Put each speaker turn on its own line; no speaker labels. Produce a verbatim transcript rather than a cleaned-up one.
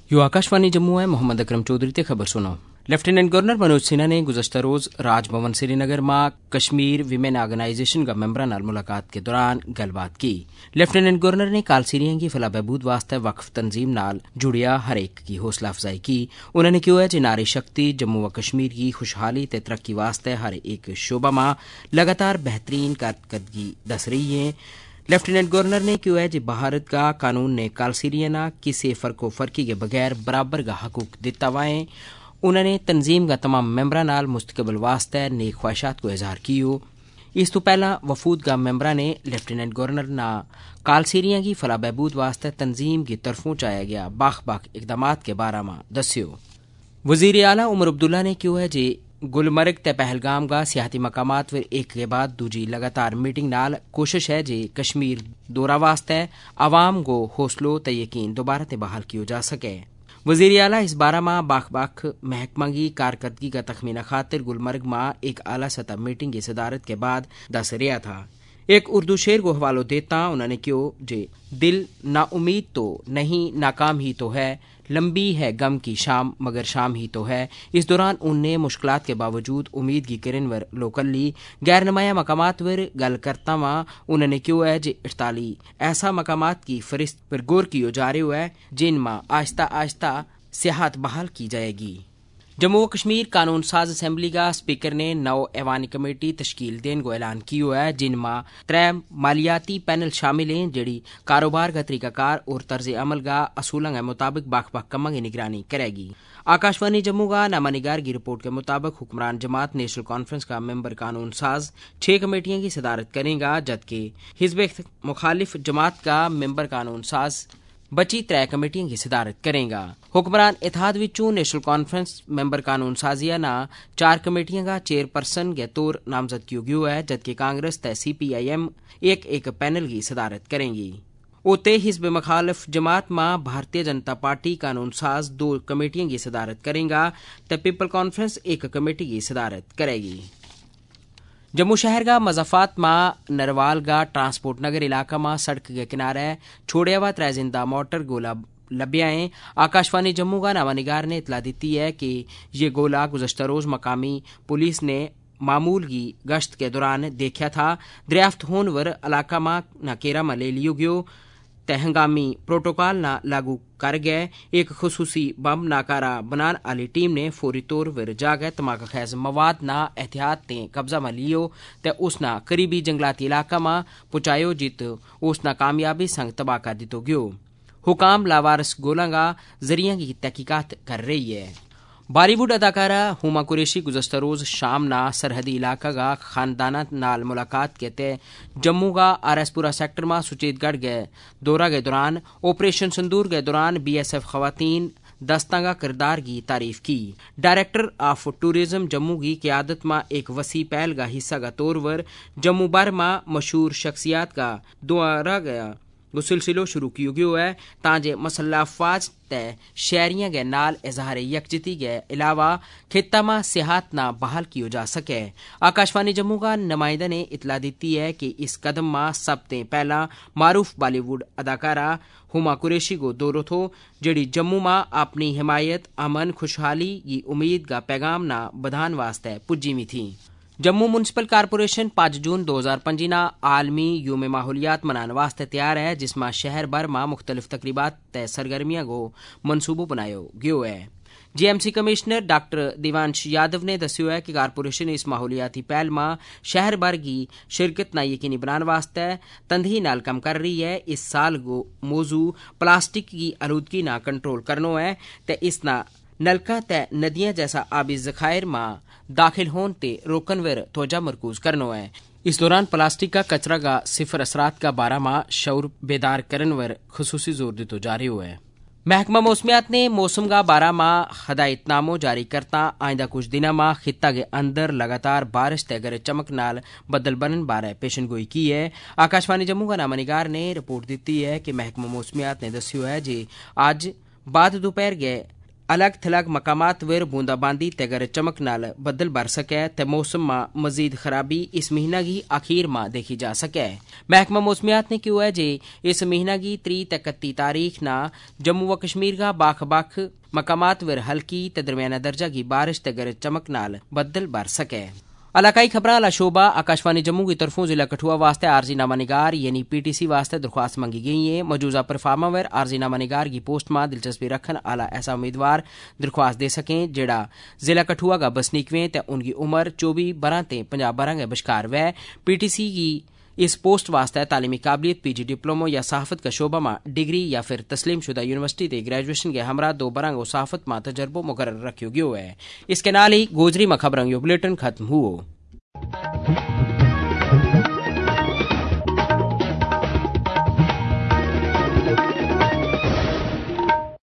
यो आकाशवाणी जम्मू है। मोहम्मद अकरम चौधरी ते खबर सुनो। लेफ्टिनेंट गवर्नर मनोज सिन्हा ने गुज़श्ता रोज़ राजभवन श्रीनगर में कश्मीर विमेन ऑर्गेनाइजेशन का मेंबरां नाल मुलाकात के दौरान गलबात की। लेफ्टिनेंट गवर्नर ने कालसीरियां की फलाह बहबूद वास्ते वक्फ तंजीम नाल जुड़िया हर एक की हौसला अफजाई की। उन्होंने कहा है कि नारी शक्ति जम्मू व कश्मीर की खुशहाली ते तरक्की वास्ते हर एक शोबा में लगातार बेहतरीन कारकर्दगी दस रही है। लेफ्टिनेंट गवर्नर ने कहा है कि भारत का कानून ने कालसीरियाना किसी फर्को फर्की के बगैर बराबर का हकूक दिता हुआ है। उन्होंने तंजीम का तमाम मेंबरां नाल मुस्तकबिल वास्ते नेक ख्वाहिशात को इजहार कियो। इस तो पहला वफूद का मेंबरां ने लेफ्टिनेंट गवर्नर ना कालसीरियां की फलाह बहबूद वास्ते तंजीम की तरफों चाया गया बाख बाख इकदामात के बारे में दस्यो। वजीर आला उमर अब्दुल्ला ने कहा है कि गुलमर्ग ते पहलगाम का सियाहती मकामात पर एक के बाद दूजी लगातार मीटिंग नाल कोशिश है जे कश्मीर दौरा वास्ते आवाम को हौसलो ते यकीन दोबारा ते बहाल किया जा सके। वजीर आला इस बारे में बाख बाख महकमा की कारकर्दगी का तखमीना खातिर गुलमर्ग में एक आला सतह मीटिंग की सदारत के बाद दस रहा था। एक उर्दू शेर को हवालो देता उन्होंने क्यों जे दिल नाउमीद तो नहीं नाकाम ही तो है, लंबी है गम की शाम मगर शाम ही तो है। इस दौरान उनने मुश्किलात के बावजूद उम्मीद की किरण वर लोकल ली गैर नुमाया मकामात वर गल करता वहाँ उन्होंने क्यों है जे अड़ताली ऐसा मकामात की फरिस्त पर गौर किया जा रहा है जिनमें आहिस्ता आहिस्ता सियाहत बहाल की जाएगी। जम्मू व कश्मीर कानून साज असम्बली का स्पीकर ने नौ ऐवानी कमेटी तश्कील देने को ऐलान किया है जिनमें त्रै मालियाती पैनल शामिल हैं जड़ी कारोबार का तरीकाकार और तर्ज अमल का असूलों के मुताबिक बाख बाख कमा की निगरानी करेगी। आकाशवाणी जम्मू का नामा निगार की रिपोर्ट के मुताबिक हुक्मरान जमात नेशनल कॉन्फ्रेंस का मेंबर कानून साज छह कमेटियों की सदारत करेगा जबकि हिजब मुखालिफ जमात का मेंबर कानून साज बची त्रै कमेटियों की सदारत करेगा। हुक्मरान इत्तेहाद विचों नेशनल कॉन्फ्रेंस मेंबर कानून साजिया ना चार कमेटियों का चेयरपर्सन के तौर नामजद किया गया है जबकि कांग्रेस ते सी पी आई एम एक एक पैनल की सदारत करेंगी। ओते हिजब मुखालिफ जमात में भारतीय जनता पार्टी कानून साज दो कमेटियों की सदारत करेगा तो पीपल कॉन्फ्रेंस एक कमेटी की सदारत करेगी। जम्मू शहर का मजाफात मां नरवाल का ट्रांसपोर्ट नगर इलाका मां सड़क के किनारे छोड़िया हुआ त्रै जिंदा मोटर गोला लभ्या है। आकाशवाणी जम्मू का नामानिगार ने इतला दी है कि ये गोला गुज़श्ता रोज मकामी पुलिस ने मामूल की गश्त के दौरान देखा था। दरियाफ्त होने वर इलाका मां नकेरा में ले लियो गयो ते हंगामी प्रोटोकॉल ना लागू कर गए। एक खसूसी बम नाकारा बनाने वाली टीम ने फौरी तौर पर जाकर तमाका खैज मवाद ना एहतियात ते कब्जा में लियो ते उसना करीबी जंगलाती इलाका में पहुंचायो जित उसना कामयाबी संग तबाह कर दितो गयो। हुकाम लावारस गोलांगा जरिया की तहकीकात कर रही है। बॉलीवुड अदाकारा हुमा कुरैशी गुज़श्ता रोज शाम ना सरहदी इलाका का खानदाना नाल मुलाकात के ते जम्मू का आर एस पुरा सेक्टर में सुचेतगढ़ गए दौरा के दौरान ऑपरेशन संदूर के दौरान बी एस एफ खवातीन दस्ता का किरदार की तारीफ की। डायरेक्टर ऑफ टूरिज्म जम्मू की क़यादत में एक वसी पहल का हिस्सा का तौर पर जम्मू भर में मशहूर शख्सियात का दौरा गया वो सिलसिलो शुरू किया गया है ताजे मसल्ला अफवाज तय शहरियां के नाल इजहार यकजहती के अलावा खित्ता में सियाहत ना बहाल किया जा सके। आकाशवाणी जम्मू का नुमाइंदा ने इतला दी है कि इस कदम में सबसे पहला मारूफ बॉलीवुड अदाकारा हुमा कुरैशी को दौरो थो जड़ी जम्मू में अपनी हिमायत अमन खुशहाली की उम्मीद का पैगाम ना बधान वास्ते पुज्जी में थी। जम्मू म्यूनसिपल कारपोरेशन पाँच जून दो हजार पंजीना आलमी यूम माहौलियात मनाने वास्ते तैयार है जिसमें शहर भर में मुख्तलिफ तकरीबात तय सरगर्मियां को मनसूबो बनायो गयो है। GMC commissioner doctor Devansh Yadav ने दस्यो है कि कारपोरेशन इस माहौलियाती पहल में शहर भर की शिरकत ना यकीनी बनाने वास्ते तंदही नाल कम कर रही है। इस साल को मौजू प्लास्टिक की आलूदगी ना कंट्रोल करनो है ते इस ना नलका ते नदियां जैसा आबी जखायर में दाखिल होने ते रोकन वर तवज्जो मरकूज करनो है। इस दौरान प्लास्टिक का कचरा का सिफर असरात का बारह माह शऊर बेदार करन वर खसूसी जोर दितो जा रही है। महकमा मौसमियात ने मौसम का बारह माह हदायतनामो जारी करता आइंदा कुछ दिनों में खित्ता के अंदर लगातार बारिश ते गरज चमक नाल बदल बनन बारे पेशन गोई की है। आकाशवाणी जम्मू का नामानिगार ने रिपोर्ट दी है कि महकमा मौसमियात ने दस्यो है कि आज बाद दोपहर गए अलग थलग मकामात वर बूंदाबांदी ते गरज चमक नाल बदल बर सकै ते मौसम मा मजीद खराबी इस महीना गी आखिर मा देखी जा सकै। महकमा मौसमियात ने क्यों है जे इस महीना गी त्री ते कत्ती तारीख ना जम्मू व कश्मीर का बक्ख बक्ख मकामात वर हल्की ते दरमियाना दर्जा की बारिश ते गरज चमक नाल बदल बर सकै। इलाकाई खबरां आला शोबा आकाशवाणी जम्मू की तरफों जिला कठुआ वास्ते आरजी नामा निगार यानी पीटीसी वास्ते दरख्वास्त मंगी गई है। मौजूदा परफार्मा वर आरजी नामा निगार की पोस्ट में दिलचस्पी रखन आला ऐसा उम्मीदवार दरख्वास्त दे सकें जेड़ा जिला कठुआ का बसनीक वें ते उनकी उम्र चौबी बरां ते पंजाह बरां के बश्कार वै। पीटीसी की इस पोस्ट वास्ते तालीमी काबलियत पीजी डिप्लोमो या सहाफत का शोबा में डिग्री या फिर तस्लीम शुदा यूनिवर्सिटी के ग्रेजुएशन के हमरा दो बरंग सहाफत में तजर्बो मुकर्रर रखियो गयो है। इसके नाल ही गोजरी में खबरंग यो बुलेटिन खत्म हुओ।